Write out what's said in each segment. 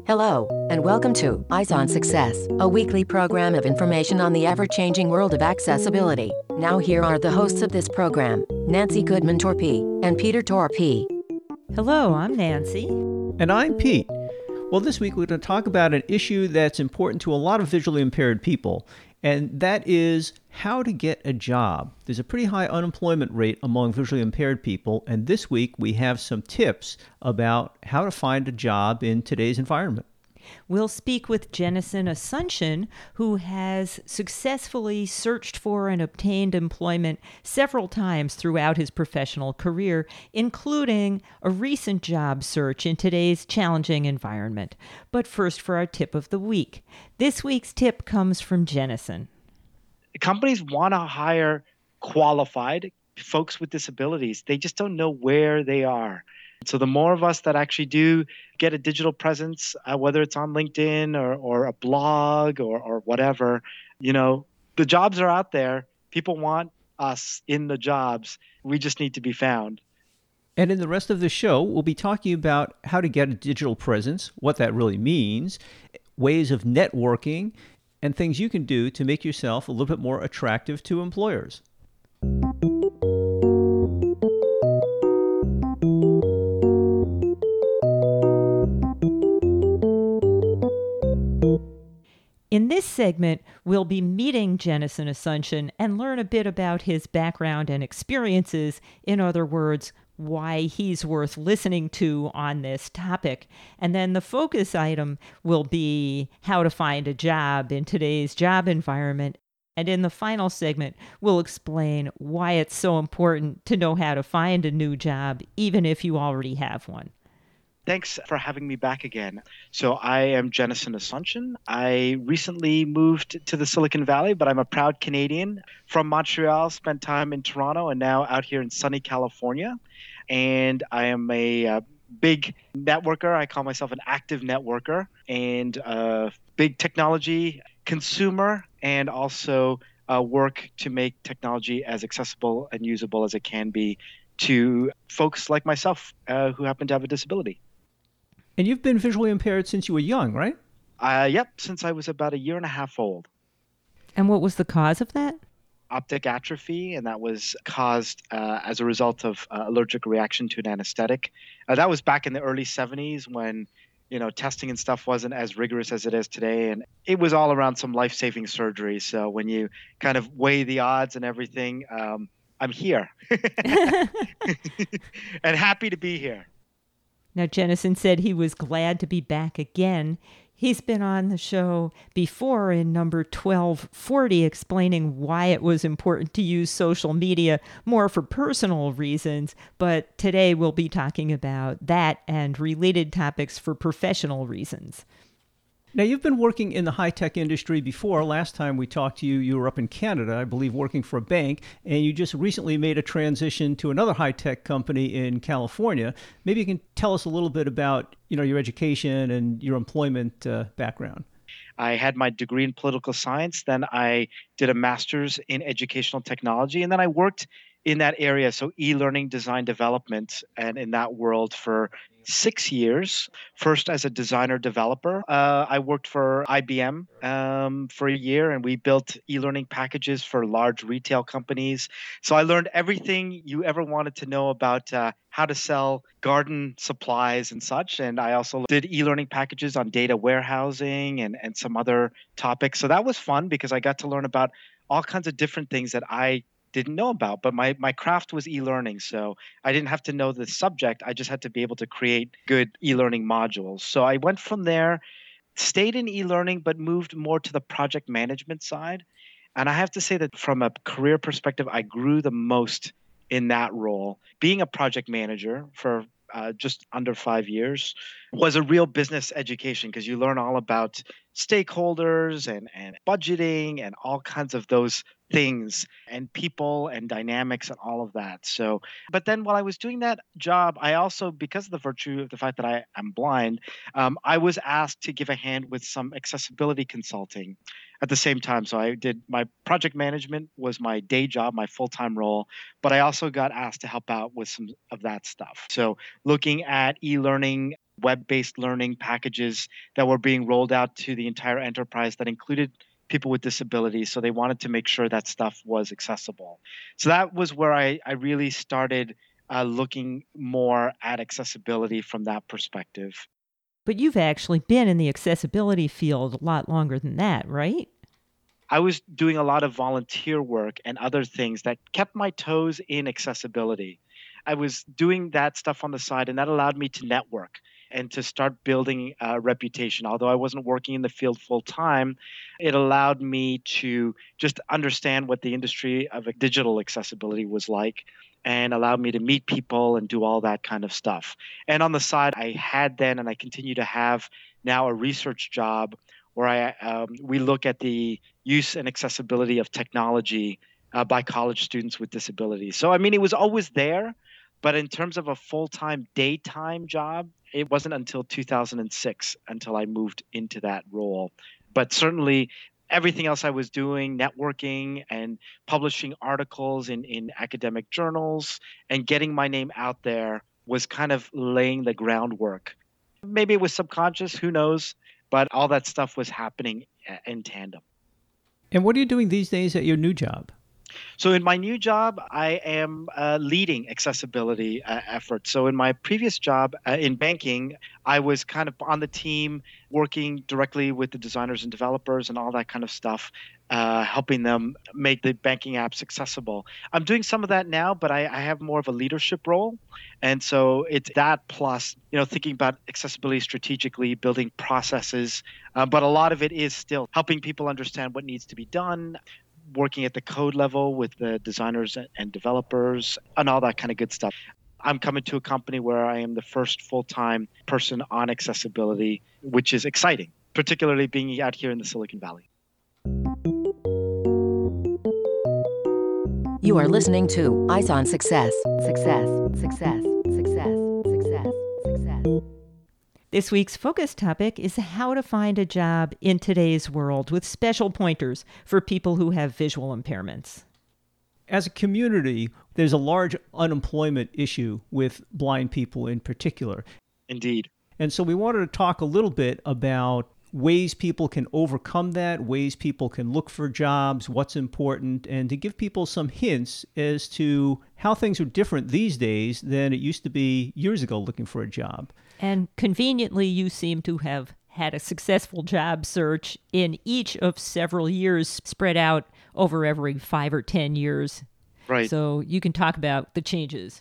Hello, and welcome to Eyes on Success, a weekly program of information on the ever-changing world of accessibility. Now here are the hosts of this program, Nancy Goodman Torpey and Peter Torpey. Hello, I'm Nancy. And I'm Pete. Well, this week we're going to talk about an issue that's important to a lot of visually impaired people, and that is how to get a job. There's a pretty high unemployment rate among visually impaired people, and this week we have some tips about how to find a job in today's environment. We'll speak with Jennison Asuncion, who has successfully searched for and obtained employment several times throughout his professional career, including a recent job search in today's challenging environment. But first, for our tip of the week. This week's tip comes from Jennison. Companies want to hire qualified folks with disabilities. They just don't know where they are. So the more of us that actually do get a digital presence, whether it's on LinkedIn or a blog or whatever, the jobs are out there. People want us in the jobs. We just need to be found. And in the rest of the show, we'll be talking about how to get a digital presence, what that really means, ways of networking, and things you can do to make yourself a little bit more attractive to employers. In this segment, we'll be meeting Jennison Asuncion and learn a bit about his background and experiences. In other words, why he's worth listening to on this topic. And then the focus item will be how to find a job in today's job environment. And in the final segment, we'll explain why it's so important to know how to find a new job, even if you already have one. Thanks for having me back again. So I am Jennison Asuncion. I recently moved to the Silicon Valley, but I'm a proud Canadian from Montreal, spent time in Toronto, and now out here in sunny California. And I am a big networker. I call myself an active networker and a big technology consumer, and also work to make technology as accessible and usable as it can be to folks like myself who happen to have a disability. And you've been visually impaired since you were young, right? Yep, since I was about a year and a half old. And what was the cause of that? Optic atrophy, and that was caused as a result of allergic reaction to an anesthetic. That was back in the early 70s when, testing and stuff wasn't as rigorous as it is today. And it was all around some life-saving surgery. So when you kind of weigh the odds and everything, I'm here and happy to be here. Now, Jennison said he was glad to be back again. He's been on the show before in number 1240 explaining why it was important to use social media more for personal reasons, but today we'll be talking about that and related topics for professional reasons. Now, you've been working in the high-tech industry before. Last time we talked to you, you were up in Canada, I believe, working for a bank, and you just recently made a transition to another high-tech company in California. Maybe you can tell us a little bit about, your education and your employment background. I had my degree in political science, then I did a master's in educational technology, and then I worked in that area, so e-learning design development, and in that world for 6 years. First as a designer developer. I worked for IBM for a year, and we built e-learning packages for large retail companies. So I learned everything you ever wanted to know about how to sell garden supplies and such. And I also did e-learning packages on data warehousing and some other topics. So that was fun because I got to learn about all kinds of different things that I didn't know about, but my craft was e-learning. So I didn't have to know the subject. I just had to be able to create good e-learning modules. So I went from there, stayed in e-learning, but moved more to the project management side. And I have to say that from a career perspective, I grew the most in that role. Being a project manager for just under 5 years was a real business education because you learn all about stakeholders and budgeting and all kinds of those things and people and dynamics and all of that. So, but then while I was doing that job, I also, because of the virtue of the fact that I am blind, I was asked to give a hand with some accessibility consulting at the same time. So I did my project management was my day job, my full-time role, but I also got asked to help out with some of that stuff. So looking at e-learning web-based learning packages that were being rolled out to the entire enterprise that included people with disabilities. So they wanted to make sure that stuff was accessible. So that was where I really started looking more at accessibility from that perspective. But you've actually been in the accessibility field a lot longer than that, right? I was doing a lot of volunteer work and other things that kept my toes in accessibility. I was doing that stuff on the side, and that allowed me to network and to start building a reputation. Although I wasn't working in the field full time, it allowed me to just understand what the industry of digital accessibility was like and allowed me to meet people and do all that kind of stuff. And on the side, I had then and I continue to have now a research job where we look at the use and accessibility of technology by college students with disabilities. So, I mean, it was always there, but in terms of a full-time daytime job, it wasn't until 2006 until I moved into that role. But certainly, everything else I was doing, networking and publishing articles in academic journals and getting my name out there was kind of laying the groundwork. Maybe it was subconscious, who knows? But all that stuff was happening in tandem. And what are you doing these days at your new job? So in my new job, I am leading accessibility efforts. So in my previous job in banking, I was kind of on the team working directly with the designers and developers and all that kind of stuff, helping them make the banking apps accessible. I'm doing some of that now, but I have more of a leadership role. And so it's that plus, thinking about accessibility strategically, building processes. But a lot of it is still helping people understand what needs to be done, working at the code level with the designers and developers and all that kind of good stuff. I'm coming to a company where I am the first full-time person on accessibility, which is exciting, particularly being out here in the Silicon Valley. You are listening to Eyes on Success. Success, success, success, success, success. This week's focus topic is how to find a job in today's world with special pointers for people who have visual impairments. As a community, there's a large unemployment issue with blind people in particular. Indeed. And so we wanted to talk a little bit about ways people can overcome that, ways people can look for jobs, what's important, and to give people some hints as to how things are different these days than it used to be years ago looking for a job. And conveniently, you seem to have had a successful job search in each of several years spread out over every 5 or 10 years. Right. So you can talk about the changes.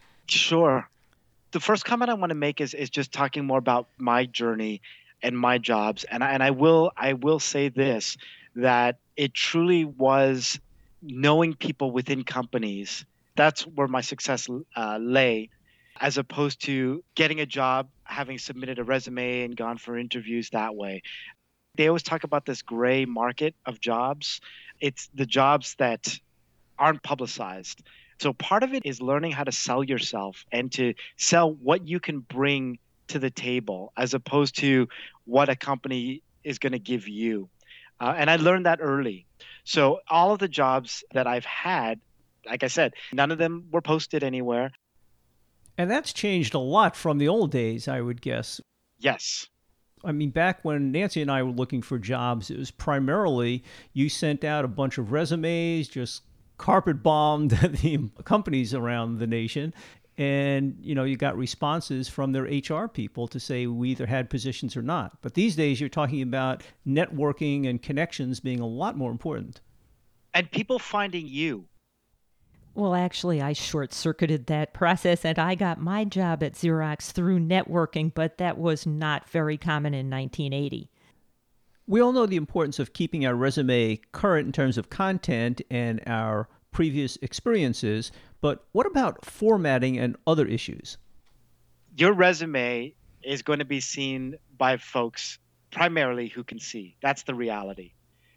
Sure. The first comment I want to make is just talking more about my journey and my jobs. And I will say this, that it truly was knowing people within companies. That's where my success lay, as opposed to getting a job, having submitted a resume and gone for interviews that way. They always talk about this gray market of jobs. It's the jobs that aren't publicized. So part of it is learning how to sell yourself and to sell what you can bring to the table as opposed to what a company is going to give you. And I learned that early. So all of the jobs that I've had, like I said, none of them were posted anywhere. And that's changed a lot from the old days, I would guess. Yes. I mean, back when Nancy and I were looking for jobs, it was primarily you sent out a bunch of resumes, just carpet bombed the companies around the nation. And, you got responses from their HR people to say we either had positions or not. But these days you're talking about networking and connections being a lot more important. And people finding you. Well, actually, I short-circuited that process, and I got my job at Xerox through networking, but that was not very common in 1980. We all know the importance of keeping our resume current in terms of content and our previous experiences, but what about formatting and other issues? Your resume is going to be seen by folks primarily who can see. That's the reality.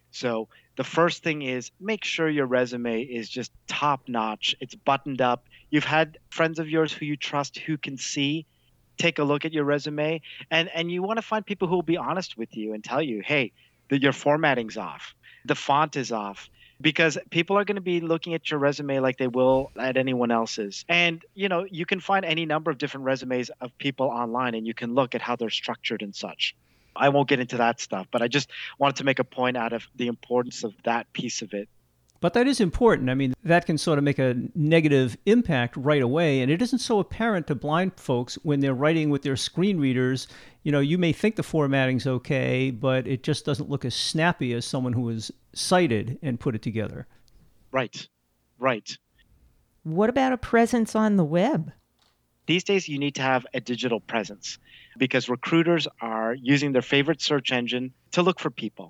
So the first thing is make sure your resume is just top notch. It's buttoned up. You've had friends of yours who you trust who can see. Take a look at your resume, and you want to find people who will be honest with you and tell you, hey, your formatting's off. The font is off. because people are going to be looking at your resume like they will at anyone else's. And, you can find any number of different resumes of people online and you can look at how they're structured and such. I won't get into that stuff, but I just wanted to make a point out of the importance of that piece of it. But that is important. I mean, that can sort of make a negative impact right away. And it isn't so apparent to blind folks when they're writing with their screen readers. You may think the formatting's okay, but it just doesn't look as snappy as someone who is sighted and put it together. Right. Right. What about a presence on the web? These days, you need to have a digital presence because recruiters are using their favorite search engine to look for people.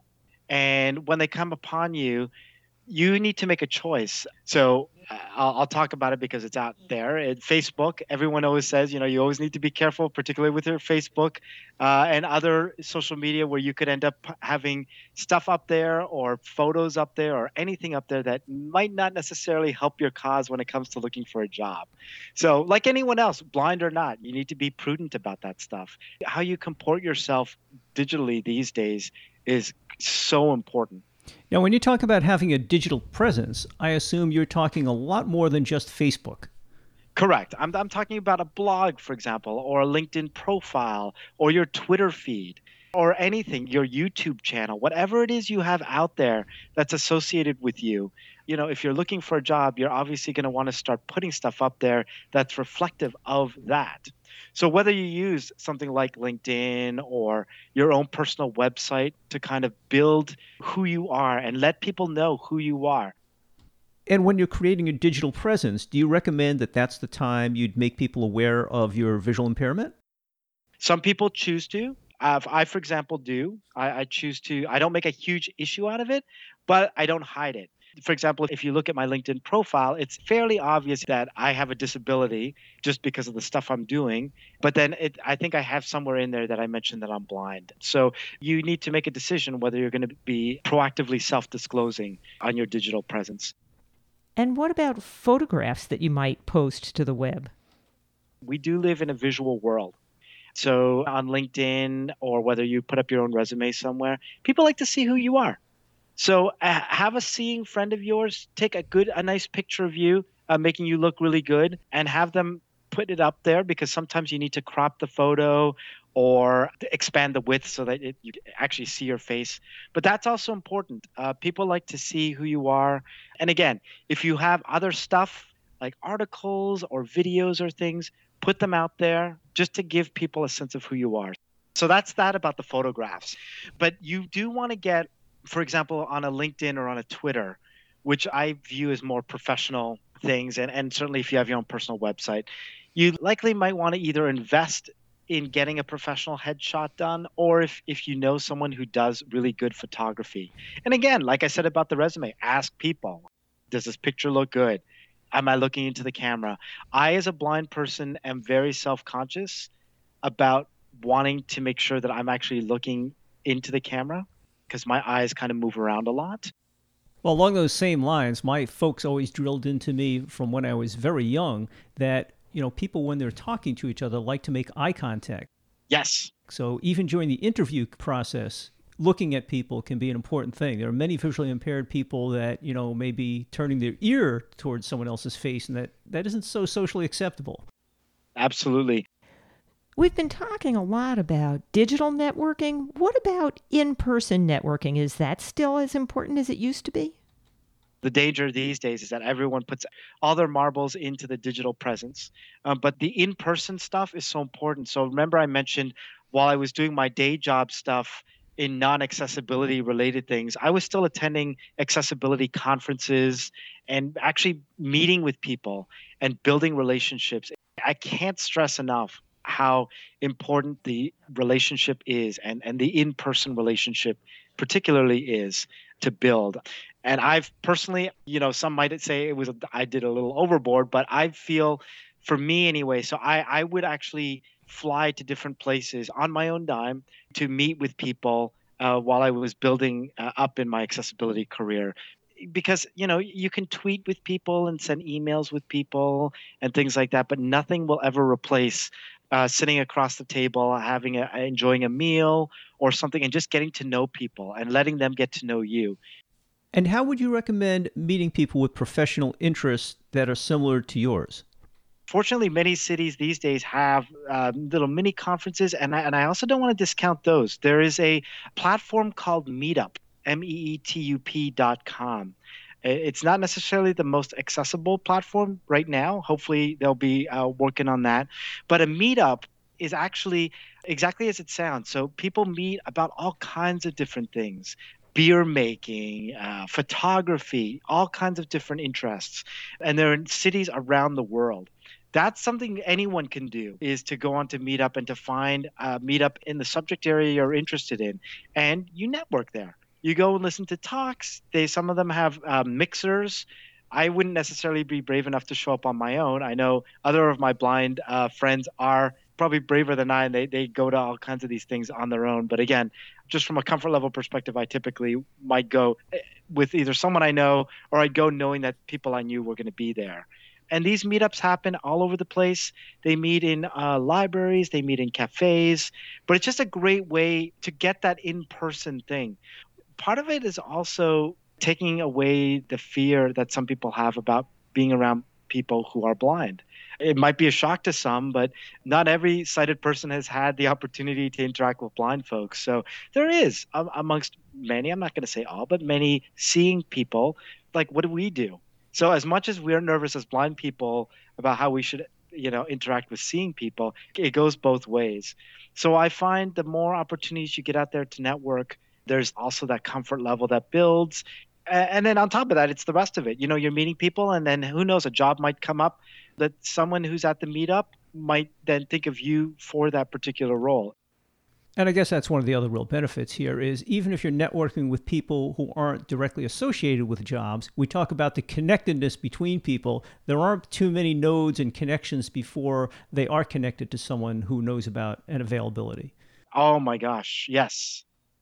And when they come upon you, you need to make a choice. So I'll talk about it because it's out there. Facebook, everyone always says, you always need to be careful, particularly with your Facebook and other social media where you could end up having stuff up there or photos up there or anything up there that might not necessarily help your cause when it comes to looking for a job. So like anyone else, blind or not, you need to be prudent about that stuff. How you comport yourself digitally these days is so important. Now, when you talk about having a digital presence, I assume you're talking a lot more than just Facebook. Correct. I'm talking about a blog, for example, or a LinkedIn profile, or your Twitter feed, or anything, your YouTube channel, whatever it is you have out there that's associated with you. If you're looking for a job, you're obviously going to want to start putting stuff up there that's reflective of that. So whether you use something like LinkedIn or your own personal website to kind of build who you are and let people know who you are. And when you're creating a digital presence, do you recommend that that's the time you'd make people aware of your visual impairment? Some people choose to. I, for example, do. I choose to. I don't make a huge issue out of it, but I don't hide it. For example, if you look at my LinkedIn profile, it's fairly obvious that I have a disability just because of the stuff I'm doing. But then I think I have somewhere in there that I mentioned that I'm blind. So you need to make a decision whether you're going to be proactively self-disclosing on your digital presence. And what about photographs that you might post to the web? We do live in a visual world. So on LinkedIn or whether you put up your own resume somewhere, people like to see who you are. So have a seeing friend of yours take a nice picture of you, making you look really good, and have them put it up there because sometimes you need to crop the photo or expand the width so that you actually see your face. But that's also important. People like to see who you are. And again, if you have other stuff like articles or videos or things, put them out there just to give people a sense of who you are. So that's that about the photographs. But you do want to get, for example, on a LinkedIn or on a Twitter, which I view as more professional things, and certainly if you have your own personal website, you likely might want to either invest in getting a professional headshot done, or if you know someone who does really good photography. And again, like I said about the resume, ask people, does this picture look good? Am I looking into the camera? I, as a blind person, am very self-conscious about wanting to make sure that I'm actually looking into the camera because my eyes kind of move around a lot. Well, along those same lines, my folks always drilled into me from when I was very young that, people when they're talking to each other like to make eye contact. Yes. So even during the interview process, looking at people can be an important thing. There are many visually impaired people that, may be turning their ear towards someone else's face, and that isn't so socially acceptable. Absolutely. We've been talking a lot about digital networking. What about in-person networking? Is that still as important as it used to be? The danger these days is that everyone puts all their marbles into the digital presence. But the in-person stuff is so important. So remember I mentioned while I was doing my day job stuff in non-accessibility related things, I was still attending accessibility conferences and actually meeting with people and building relationships. I can't stress enough how important the relationship is and the in-person relationship particularly is to build. And I've personally, some might say I did a little overboard, but I feel for me anyway, so I would actually fly to different places on my own dime to meet with people while I was building up in my accessibility career. Because, you can tweet with people and send emails with people and things like that, but nothing will ever replace sitting across the table, enjoying a meal or something, and just getting to know people and letting them get to know you. And how would you recommend meeting people with professional interests that are similar to yours? Fortunately, many cities these days have little mini conferences, and I also don't want to discount those. There is a platform called Meetup, meetup.com. It's not necessarily the most accessible platform right now. Hopefully, they'll be working on that. But a meetup is actually exactly as it sounds. So people meet about all kinds of different things. Beer making, photography, all kinds of different interests. And they're in cities around the world. That's something anyone can do, is to go on to Meetup and to find a Meetup in the subject area you're interested in. And you network there. You go and listen to talks. Some of them have mixers. I wouldn't necessarily be brave enough to show up on my own. I know other of my blind friends are probably braver than I, and they go to all kinds of these things on their own. But again, just from a comfort level perspective, I typically might go with either someone I know, or I'd go knowing that people I knew were going to be there. And these meetups happen all over the place. They meet in libraries, they meet in cafes, but it's just a great way to get that in-person thing. Part of it is also taking away the fear that some people have about being around people who are blind. It might be a shock to some, but not every sighted person has had the opportunity to interact with blind folks. So there is, amongst many, I'm not going to say all, but many seeing people, like, what do we do? So as much as we're nervous as blind people about how we should, interact with seeing people, it goes both ways. So I find the more opportunities you get out there to network, there's also that comfort level that builds. And then on top of that, it's the rest of it. You're meeting people, and then who knows, a job might come up that someone who's at the meetup might then think of you for that particular role. And I guess that's one of the other real benefits here is even if you're networking with people who aren't directly associated with jobs, we talk about the connectedness between people. There aren't too many nodes and connections before they are connected to someone who knows about an availability. Oh my gosh, yes.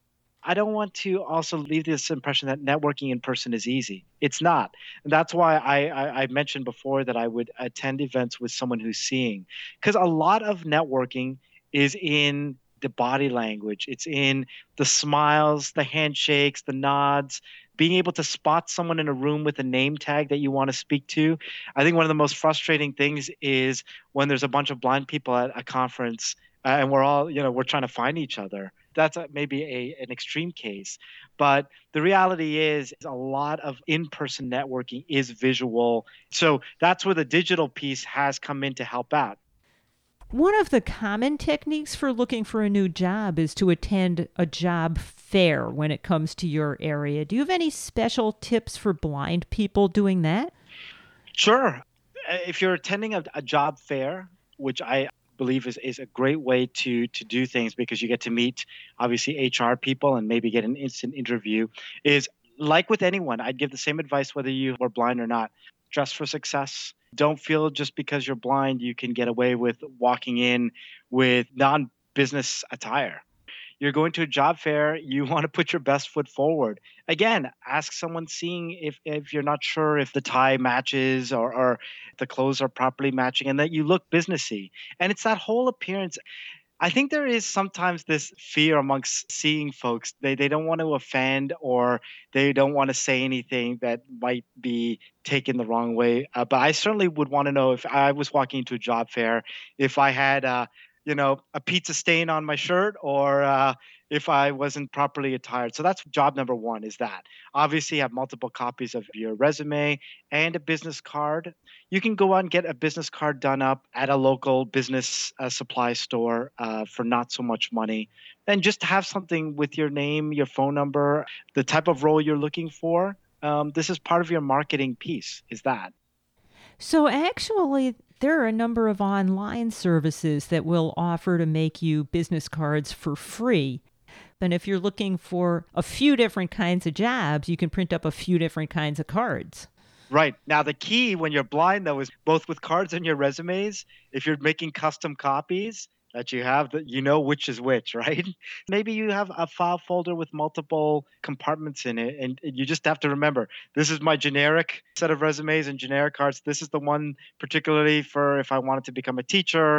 I don't want to also leave this impression that networking in person is easy. It's not. And that's why I mentioned before that I would attend events with someone who's seeing, because a lot of networking is in the body language. It's in the smiles, the handshakes, the nods, being able to spot someone in a room with a name tag that you want to speak to. I think one of the most frustrating things is when there's a bunch of blind people at a conference and we're all, we're trying to find each other. That's maybe an extreme case. But the reality is a lot of in-person networking is visual. So that's where the digital piece has come in to help out. One of the common techniques for looking for a new job is to attend a job fair when it comes to your area. Do you have any special tips for blind people doing that? Sure. If you're attending a job fair, which I believe is a great way to do things because you get to meet obviously HR people and maybe get an instant interview, is like with anyone, I'd give the same advice whether you are blind or not. Dress for success. Don't feel just because you're blind you can get away with walking in with non-business attire. You're going to a job fair, you want to put your best foot forward. Again, ask someone seeing if you're not sure if the tie matches or the clothes are properly matching and that you look businessy. And it's that whole appearance. I think there is sometimes this fear amongst seeing folks. They don't want to offend or they don't want to say anything that might be taken the wrong way. But I certainly would want to know if I was walking into a job fair, if I had a pizza stain on my shirt or if I wasn't properly attired. So that's job number one, is that. Obviously, have multiple copies of your resume and a business card. You can go out and get a business card done up at a local business supply store for not so much money. Then just have something with your name, your phone number, the type of role you're looking for. This is part of your marketing piece, is that. So actually, there are a number of online services that will offer to make you business cards for free. And if you're looking for a few different kinds of jobs, you can print up a few different kinds of cards. Right. Now, the key when you're blind, though, is both with cards and your resumes, if you're making custom copies, that you have that which is which, right? Maybe you have a file folder with multiple compartments in it, and you just have to remember this is my generic set of resumes and generic cards. This is the one particularly for if I wanted to become a teacher.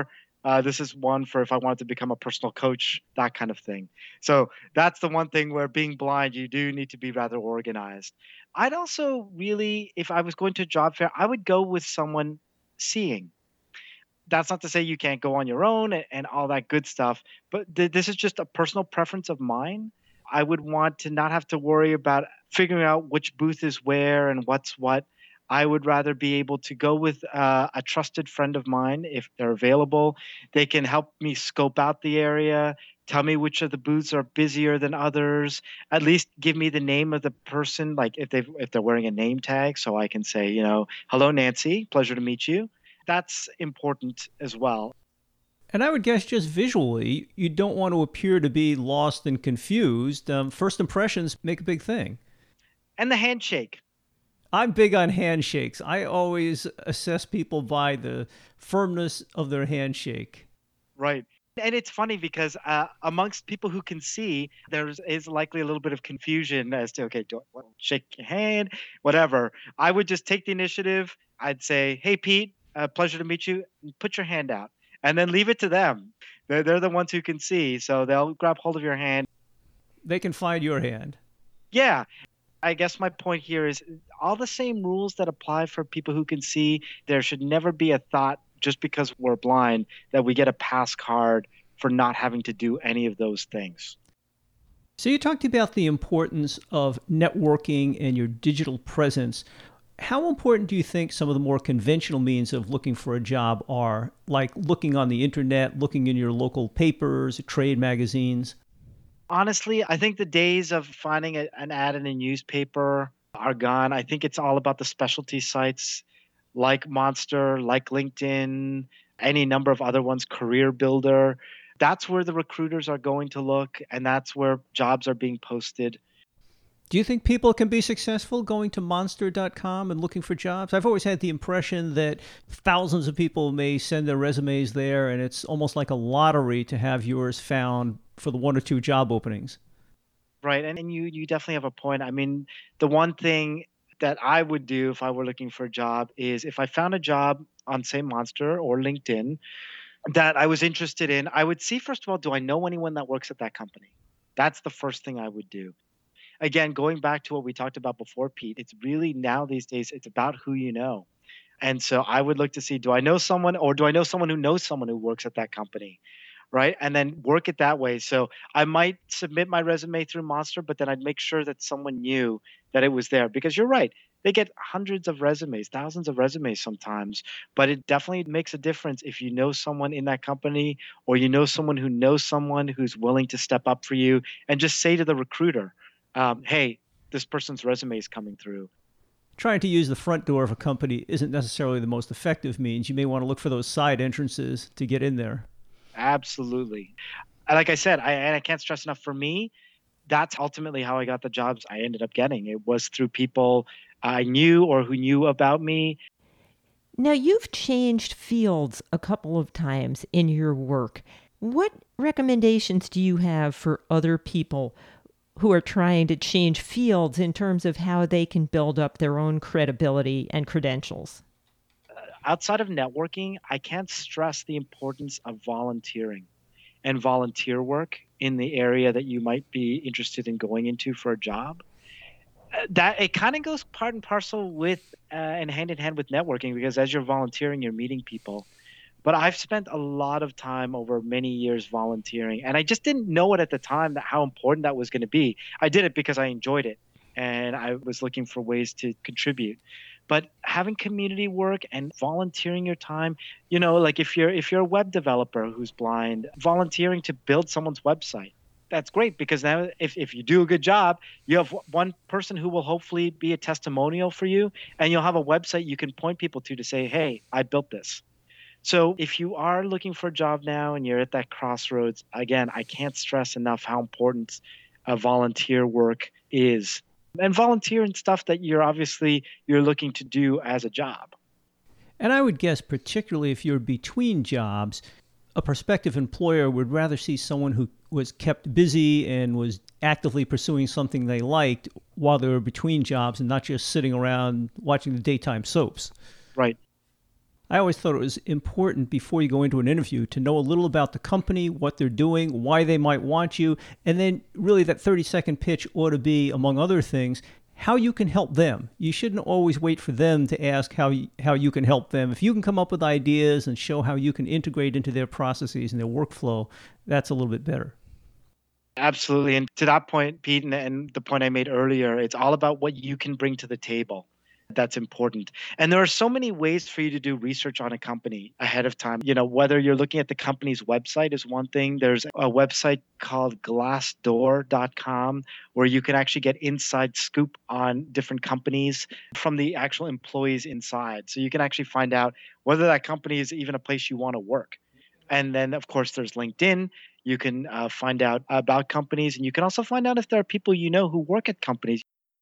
This is one for if I wanted to become a personal coach, that kind of thing. So that's the one thing where being blind, you do need to be rather organized. I'd also really, if I was going to a job fair, I would go with someone seeing. That's not to say you can't go on your own and all that good stuff, but this is just a personal preference of mine. I would want to not have to worry about figuring out which booth is where and what's what. I would rather be able to go with a trusted friend of mine if they're available. They can help me scope out the area, tell me which of the booths are busier than others, at least give me the name of the person, like if they're wearing a name tag, so I can say, hello Nancy, pleasure to meet you. That's important as well. And I would guess just visually, you don't want to appear to be lost and confused. First impressions make a big thing. And the handshake. I'm big on handshakes. I always assess people by the firmness of their handshake. Right. And it's funny because amongst people who can see, there is likely a little bit of confusion as to, okay, do I shake your hand, whatever. I would just take the initiative. I'd say, hey, Pete, pleasure to meet you. Put your hand out and then leave it to them. They're the ones who can see. So they'll grab hold of your hand. They can find your hand. Yeah. I guess my point here is all the same rules that apply for people who can see. There should never be a thought just because we're blind that we get a pass card for not having to do any of those things. So you talked about the importance of networking and your digital presence. How important do you think some of the more conventional means of looking for a job are, like looking on the internet, looking in your local papers, trade magazines? Honestly, I think the days of finding an ad in a newspaper are gone. I think it's all about the specialty sites like Monster, like LinkedIn, any number of other ones, Career Builder. That's where the recruiters are going to look, and that's where jobs are being posted. Do you think people can be successful going to monster.com and looking for jobs? I've always had the impression that thousands of people may send their resumes there, and it's almost like a lottery to have yours found for the one or two job openings. Right. And you definitely have a point. I mean, the one thing that I would do if I were looking for a job is if I found a job on, say, Monster or LinkedIn that I was interested in, I would see, first of all, do I know anyone that works at that company? That's the first thing I would do. Again, going back to what we talked about before, Pete, it's really now these days, it's about who you know. And so I would look to see, do I know someone or do I know someone who knows someone who works at that company? Right. And then work it that way. So I might submit my resume through Monster, but then I'd make sure that someone knew that it was there because you're right. They get hundreds of resumes, thousands of resumes sometimes, but it definitely makes a difference if you know someone in that company or you know someone who knows someone who's willing to step up for you and just say to the recruiter, hey, this person's resume is coming through. Trying to use the front door of a company isn't necessarily the most effective means. You may want to look for those side entrances to get in there. Absolutely. Like I said, I can't stress enough, for me, that's ultimately how I got the jobs I ended up getting. It was through people I knew or who knew about me. Now, you've changed fields a couple of times in your work. What recommendations do you have for other people who are trying to change fields in terms of how they can build up their own credibility and credentials? Outside of networking, I can't stress the importance of volunteering and volunteer work in the area that you might be interested in going into for a job. That it kind of goes part and parcel with and hand in hand with networking, because as you're volunteering, you're meeting people. But I've spent a lot of time over many years volunteering, and I just didn't know it at the time that how important that was going to be. I did it because I enjoyed it, and I was looking for ways to contribute. But having community work and volunteering your time, like if you're a web developer who's blind, volunteering to build someone's website, that's great, because now if you do a good job, you have one person who will hopefully be a testimonial for you, and you'll have a website you can point people to say, hey, I built this. So if you are looking for a job now and you're at that crossroads, again, I can't stress enough how important volunteer work is. And volunteer in stuff that you're looking to do as a job. And I would guess, particularly if you're between jobs, a prospective employer would rather see someone who was kept busy and was actively pursuing something they liked while they were between jobs and not just sitting around watching the daytime soaps. Right. I always thought it was important before you go into an interview to know a little about the company, what they're doing, why they might want you, and then really that 30-second pitch ought to be, among other things, how you can help them. You shouldn't always wait for them to ask how you can help them. If you can come up with ideas and show how you can integrate into their processes and their workflow, that's a little bit better. Absolutely. And to that point, Pete, and the point I made earlier, it's all about what you can bring to the table. That's important. And there are so many ways for you to do research on a company ahead of time. Whether you're looking at the company's website is one thing. There's a website called glassdoor.com where you can actually get inside scoop on different companies from the actual employees inside. So you can actually find out whether that company is even a place you want to work. And then, of course, there's LinkedIn. You can find out about companies, and you can also find out if there are people you know who work at companies.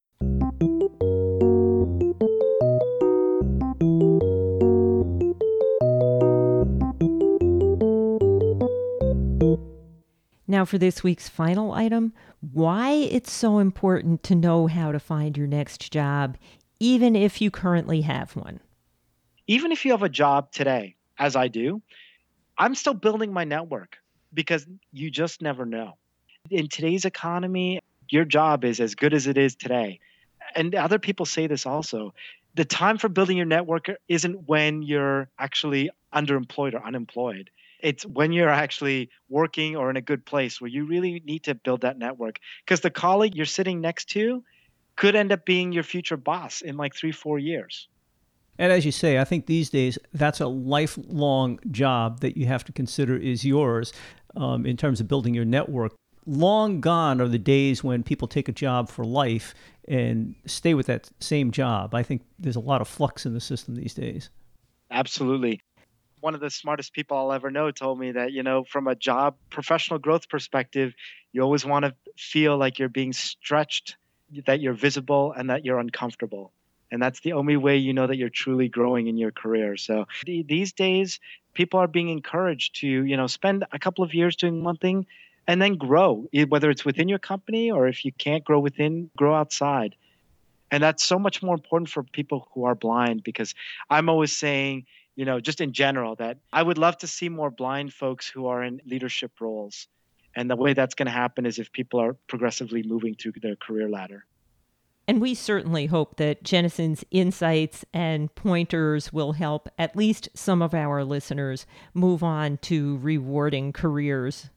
Now for this week's final item, why it's so important to know how to find your next job, even if you currently have one. Even if you have a job today, as I do, I'm still building my network because you just never know. In today's economy, your job is as good as it is today. And other people say this also. The time for building your network isn't when you're actually underemployed or unemployed. It's when you're actually working or in a good place where you really need to build that network. Because the colleague you're sitting next to could end up being your future boss in like 3-4 years. And as you say, I think these days that's a lifelong job that you have to consider is yours in terms of building your network. Long gone are the days when people take a job for life and stay with that same job. I think there's a lot of flux in the system these days. Absolutely. One of the smartest people I'll ever know told me that, from a job professional growth perspective, you always want to feel like you're being stretched, that you're visible, and that you're uncomfortable. And that's the only way you know that you're truly growing in your career. So these days, people are being encouraged to, spend a couple of years doing one thing and then grow, whether it's within your company or if you can't grow within, grow outside. And that's so much more important for people who are blind, because I'm always saying, just in general, that I would love to see more blind folks who are in leadership roles. And the way that's going to happen is if people are progressively moving through their career ladder. And we certainly hope that Jennison's insights and pointers will help at least some of our listeners move on to rewarding careers.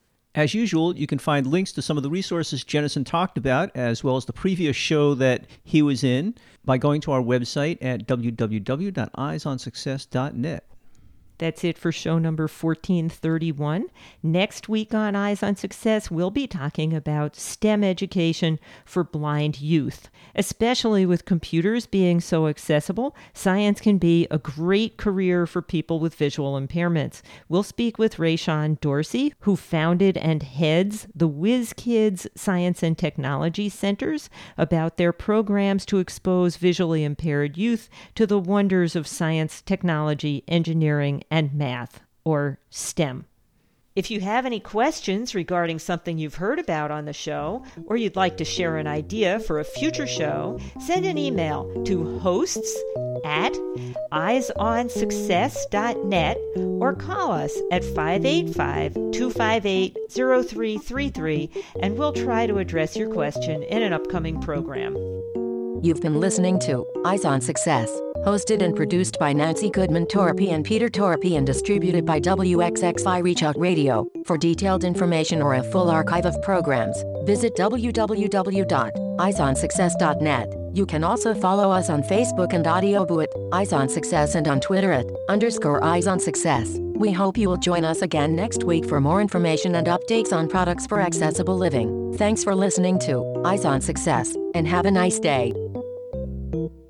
As usual, you can find links to some of the resources Jennison talked about, as well as the previous show that he was in, by going to our website at www.eyesonsuccess.net. That's it for show number 1431. Next week on Eyes on Success, we'll be talking about STEM education for blind youth. Especially with computers being so accessible, science can be a great career for people with visual impairments. We'll speak with Rayshawn Dorsey, who founded and heads the WizKids Science and Technology Centers, about their programs to expose visually impaired youth to the wonders of science, technology, engineering, and math, or STEM. If you have any questions regarding something you've heard about on the show, or you'd like to share an idea for a future show, send an email to hosts@eyesonsuccess.net or call us at 585-258-0333, and we'll try to address your question in an upcoming program. You've been listening to Eyes on Success, hosted and produced by Nancy Goodman Torpy and Peter Torpy and distributed by WXXI Reach Out Radio. For detailed information or a full archive of programs, visit www.eyesonsuccess.net. You can also follow us on Facebook and Audioboo at Eyes on Success and on Twitter at _Eyes on Success. We hope you will join us again next week for more information and updates on products for accessible living. Thanks for listening to Eyes on Success, and have a nice day.